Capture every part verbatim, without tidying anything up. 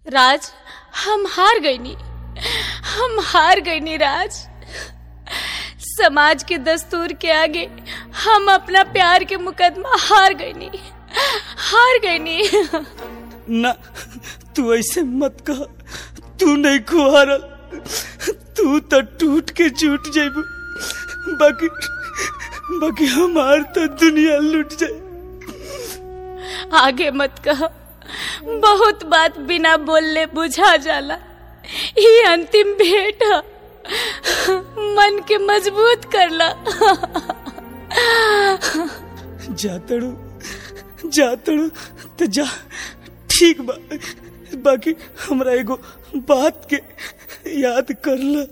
राज, हम हार गईनी, हम हार गईनी राज। समाज के दस्तूर के आगे हम अपना प्यार के मुकदमा हार गईनी, हार गईनी। ना, तू ऐसे मत कह, तू नहीं को हारल, तू तो टूट के झूठ जाइबू, बाकी बाकी हमार तो दुनिया लूट जाए। आगे मत कह, बहुत बात बिना बोलले बुझा जाला। ये अंतिम भेंट है, मन के मजबूत करला। जातड़ू जातड़ू तो जा, ठीक बा, बाकी हमरा एगो बात के याद करला।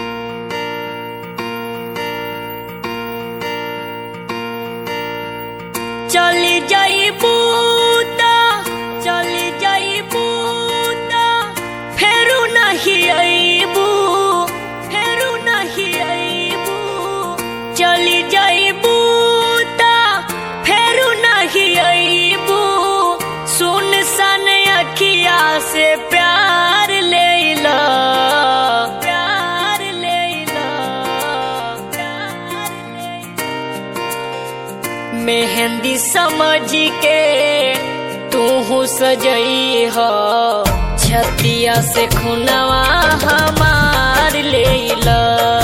चली जाइबू ता चली जाइबू ता फेरू नहीं आइबू, फेरू नहीं आइबू। चली जाइबू ता फेरू नहीं आइबू। सुन सन अखिया से प्यार लेला, प्यार लेला, प्यार लेला। मेहंदी समझ के तू हो सजई हो, छतिया से खुनवा हमार लेला।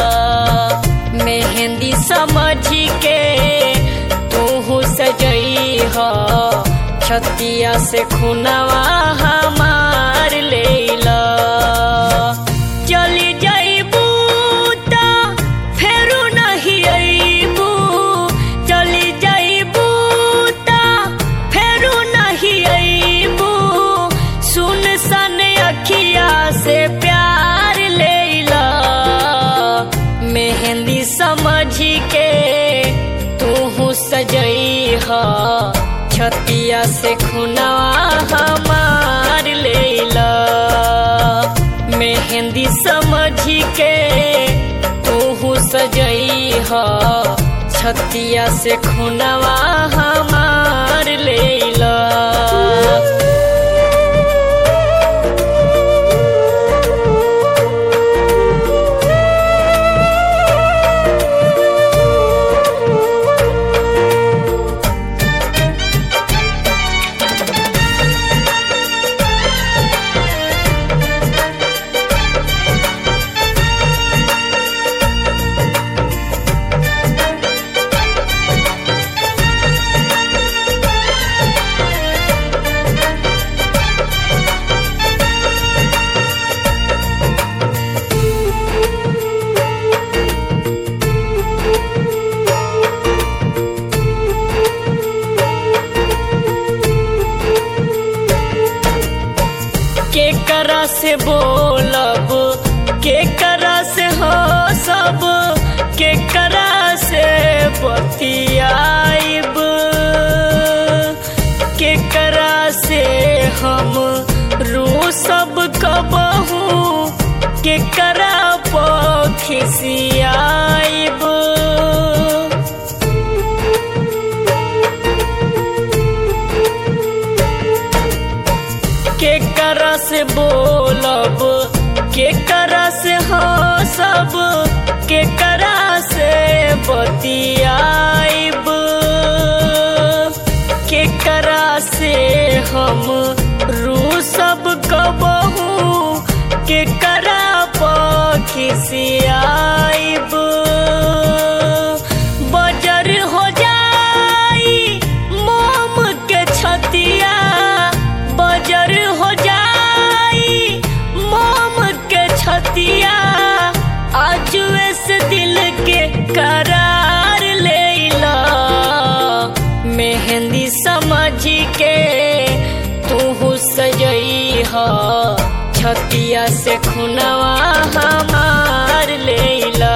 मेहंदी समझ के तू हो सजई हो, छतिया से खुनवा हमार लेला। चली जाइबू ता फेरू नहीं आइबू, चली जाइबू ता फेरू नहीं आइबू। सुन सन अखिया से प्यार लेला। मेहंदी समझ के तू हो सजई हो, छतिया से खुनवा हमार लेला। मेहंदी समझ के तू हो सजई हो, छतिया से खुनवा हमार लेला। केकरा से बोलब, केकरा से हो सब, केकरा से बतियाइब, केकरा से हम रू सब कबहू, केकरा पर खिसियाइब। केकरा से बोलब, केकरा से हो सब, केकरा से बतियाइब, केकरा से हम रू सब कबहू, केकरा पर खिसियाइब। बजर हो जाई मोम के छतिया, बजर हो जाई मोम के छतिया। आजुए से दिल के करार लेला। मेहंदी समझ के तू हो सजई हो, छतिया से खुनवा हमार लेला।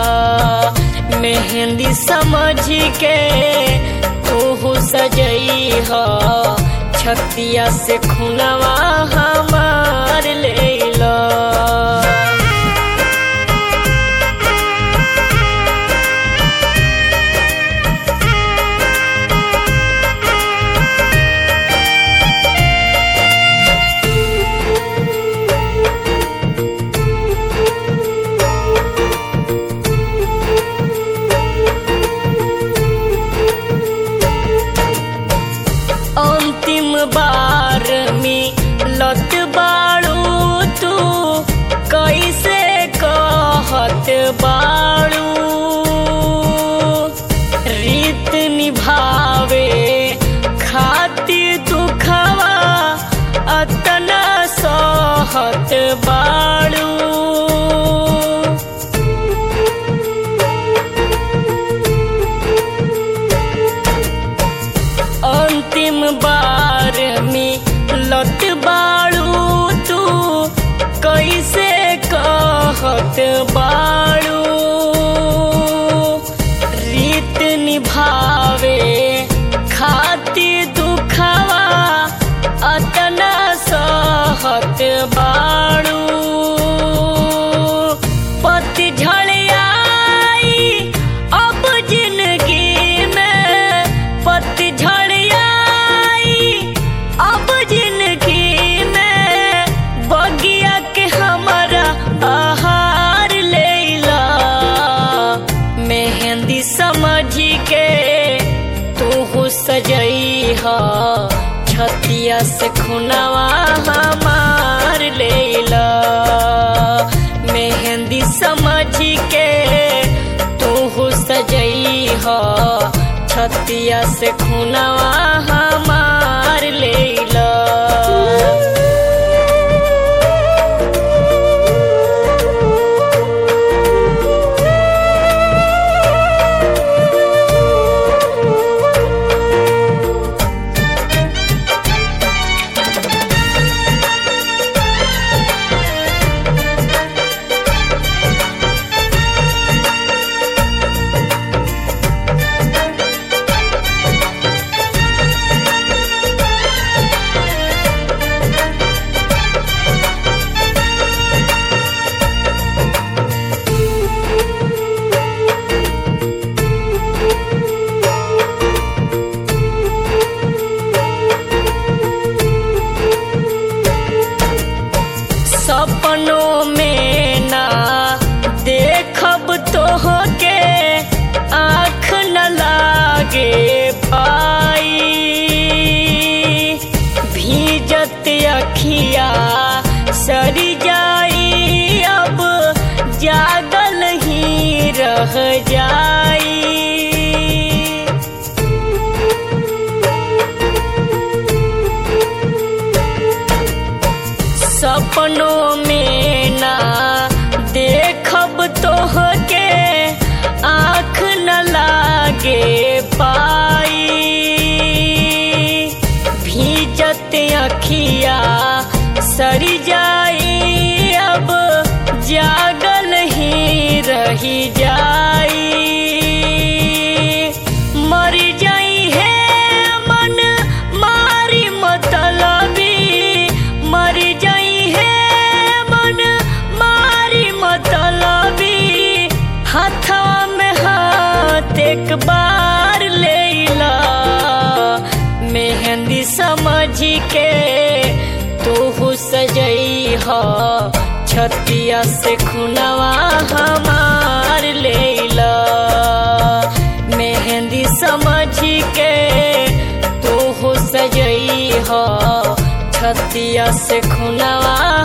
मेहंदी समझ के तू हो सजई हो, छतिया से खुनवा हमार लेला। बाड़ू पति झड़ियाई अब जिंदगी में पति झड़ियाई अब जिंदगी में बगिया के हमारा आहार लेला मेहंदी समझी के तू सजई हा छतिया से खुनवा हमार लेला मेहंदी समझी के तू सजई हा छतिया से खुनवा हमार लेला सपनों में ना देखब तोहके आँख न लागे पाई भीजत अखिया सरी जाई अब जागल ही रह जाई सपनों में ना देखब तोहके आँख न लागे पाई भीजत अखिया सरी जाई अब जागल ही रही जाई मर जाई है मन मारी मतलबी मर जाई हाथवा में हाथ एक बार लेला मेहंदी समझी के तू सजई हा छतिया से खुनवा हमार लेला मेहंदी समझी के तू सजई हा छतिया से खुनवा